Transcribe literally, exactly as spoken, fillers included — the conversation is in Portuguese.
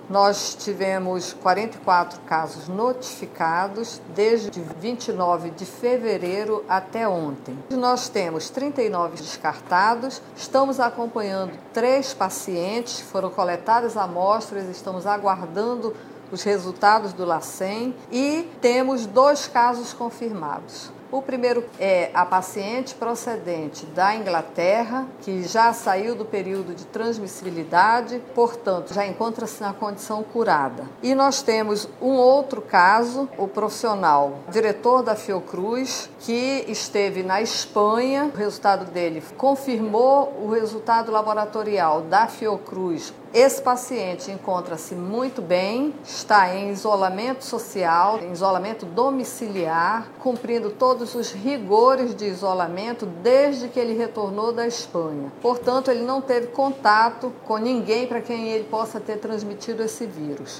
Nós tivemos quarenta e quatro casos notificados desde vinte e nove de fevereiro até ontem. Nós temos trinta e nove descartados, estamos acompanhando três pacientes, foram coletadas amostras, estamos aguardando os resultados do LACEN e temos dois casos confirmados. O primeiro é a paciente procedente da Inglaterra, que já saiu do período de transmissibilidade, portanto, já encontra-se na condição curada. E nós temos um outro caso, o profissional diretor da Fiocruz, que esteve na Espanha, o resultado dele confirmou o resultado laboratorial da Fiocruz. Esse paciente encontra-se muito bem, está em isolamento social, em isolamento domiciliar, cumprindo todos os rigores de isolamento desde que ele retornou da Espanha. Portanto, ele não teve contato com ninguém para quem ele possa ter transmitido esse vírus.